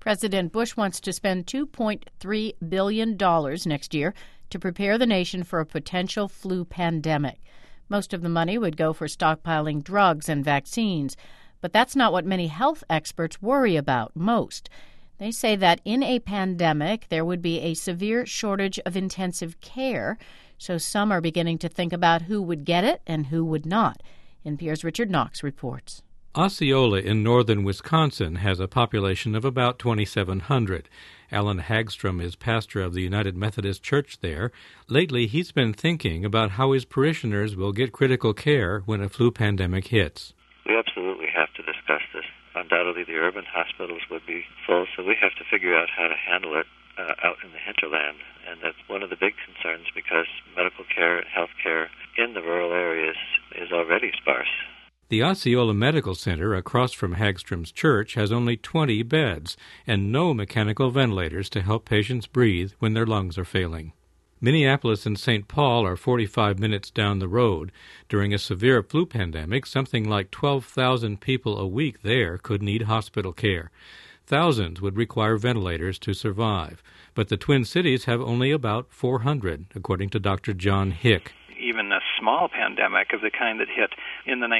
President Bush wants to spend $2.3 billion next year to prepare the nation for a potential flu pandemic. Most of the money would go for stockpiling drugs and vaccines, but that's not what many health experts worry about most. They say that in a pandemic, there would be a severe shortage of intensive care, so some are beginning to think about who would get it and who would not. NPR's Richard Knox reports. Osceola in northern Wisconsin has a population of about 2,700. Alan Hagstrom is pastor of the United Methodist Church there. Lately, he's been thinking about how his parishioners will get critical care when a flu pandemic hits. We absolutely have to discuss this. Undoubtedly, the urban hospitals would be full, so we have to figure out how to handle it out in the hinterland. And that's one of the big concerns because medical care and health care in the rural areas is already sparse. The Osceola Medical Center across from Hagstrom's church has only 20 beds and no mechanical ventilators to help patients breathe when their lungs are failing. Minneapolis and St. Paul are 45 minutes down the road. During a severe flu pandemic, something like 12,000 people a week there could need hospital care. Thousands would require ventilators to survive. But the Twin Cities have only about 400, according to Dr. John Hick. Even a small pandemic of the kind that hit in the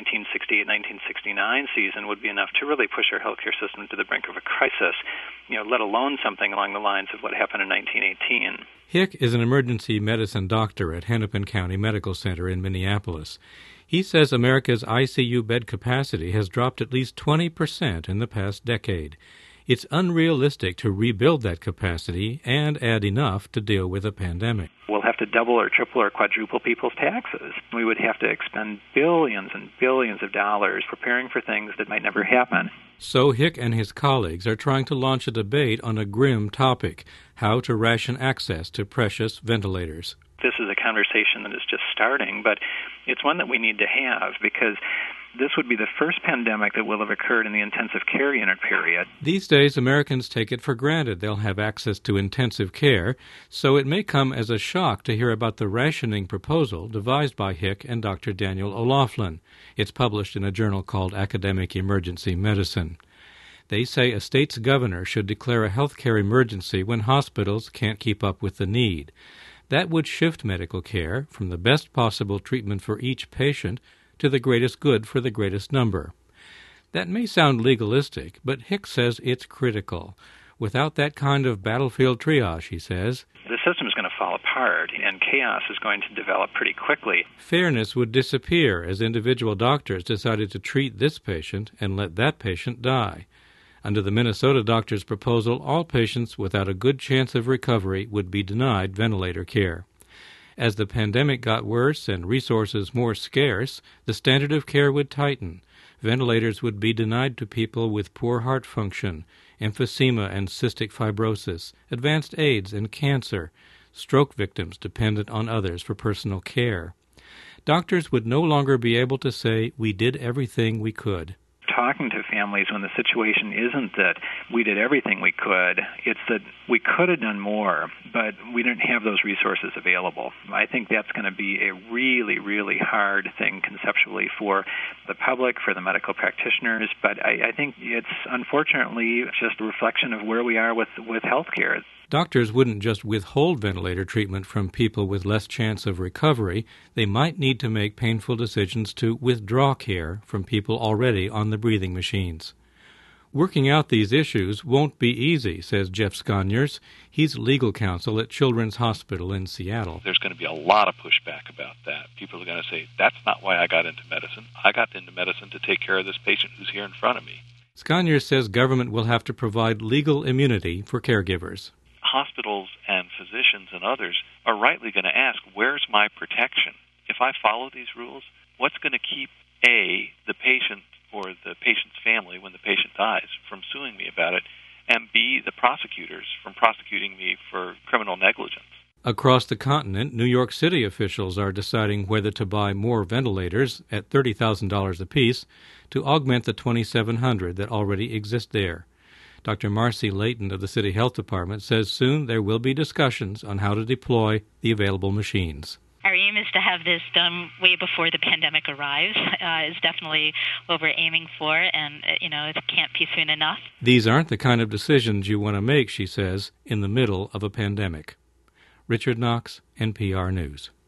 1968-1969 season would be enough to really push our healthcare system to the brink of a crisis, let alone something along the lines of what happened in 1918. Hick is an emergency medicine doctor at Hennepin County Medical Center in Minneapolis. He says America's ICU bed capacity has dropped at least 20% in the past decade. It's unrealistic to rebuild that capacity and add enough to deal with a pandemic. We'll have to double or triple or quadruple people's taxes. We would have to expend billions and billions of dollars preparing for things that might never happen. So Hick and his colleagues are trying to launch a debate on a grim topic: how to ration access to precious ventilators. This is a conversation that is just starting, but it's one that we need to have because this would be the first pandemic that will have occurred in the intensive care unit period. These days, Americans take it for granted they'll have access to intensive care, so it may come as a shock to hear about the rationing proposal devised by Hick and Dr. Daniel O'Loughlin. It's published in a journal called Academic Emergency Medicine. They say a state's governor should declare a health care emergency when hospitals can't keep up with the need. That would shift medical care from the best possible treatment for each patient to the greatest good for the greatest number. That may sound legalistic, but Hick says it's critical. Without that kind of battlefield triage, he says, the system is going to fall apart and chaos is going to develop pretty quickly. Fairness would disappear as individual doctors decided to treat this patient and let that patient die. Under the Minnesota doctor's proposal, all patients without a good chance of recovery would be denied ventilator care. As the pandemic got worse and resources more scarce, the standard of care would tighten. Ventilators would be denied to people with poor heart function, emphysema and cystic fibrosis, advanced AIDS and cancer, stroke victims dependent on others for personal care. Doctors would no longer be able to say, "We did everything we could." Talking to families when the situation isn't that we did everything we could, it's that we could have done more, but we didn't have those resources available. I think that's going to be a really, really hard thing conceptually for the public, for the medical practitioners, but I think it's unfortunately just a reflection of where we are with healthcare. Doctors wouldn't just withhold ventilator treatment from people with less chance of recovery. They might need to make painful decisions to withdraw care from people already on the breathing machines. Working out these issues won't be easy, says Jeff Sconiers. He's legal counsel at Children's Hospital in Seattle. There's going to be a lot of pushback about that. People are going to say, that's not why I got into medicine. I got into medicine to take care of this patient who's here in front of me. Sconiers says government will have to provide legal immunity for caregivers. Hospitals and physicians and others are rightly going to ask, where's my protection? If I follow these rules, what's going to keep, A, the patient or the patient's family when the patient dies from suing me about it, and B, the prosecutors from prosecuting me for criminal negligence? Across the continent, New York City officials are deciding whether to buy more ventilators at $30,000 apiece to augment the 2,700 that already exist there. Dr. Marcy Layton of the City Health Department says soon there will be discussions on how to deploy the available machines. Our aim is to have this done way before the pandemic arrives. Is definitely what we're aiming for, and it can't be soon enough. These aren't the kind of decisions you want to make, she says, in the middle of a pandemic. Richard Knox, NPR News.